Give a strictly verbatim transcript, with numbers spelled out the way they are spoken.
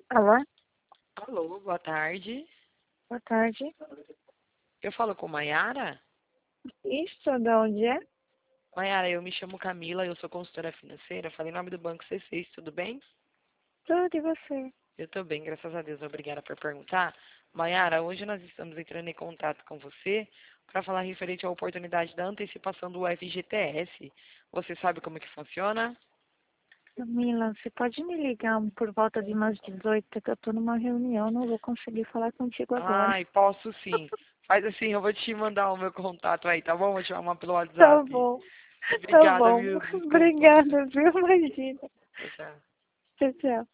Alô? Alô, boa tarde. Boa tarde. Eu falo com Maiara? Isso, de onde é? Maiara, eu me chamo Camila, eu sou consultora financeira. Falei em nome do Banco C seis, tudo bem? Tudo e você? Eu tô bem, graças a Deus. Obrigada por perguntar. Maiara, hoje nós estamos entrando em contato com você para falar referente à oportunidade da antecipação do F G T S. Você sabe como que funciona? Camila, você pode me ligar por volta de umas dezoito, que eu tô numa reunião, não vou conseguir falar contigo agora. Ai, posso sim. Faz assim, eu vou te mandar o meu contato aí, tá bom? Vou te chamar pelo Tá WhatsApp. bom, tá Obrigada, bom. viu? Desculpa. Obrigada, viu? Imagina. Tchau, tchau. Tchau, tchau.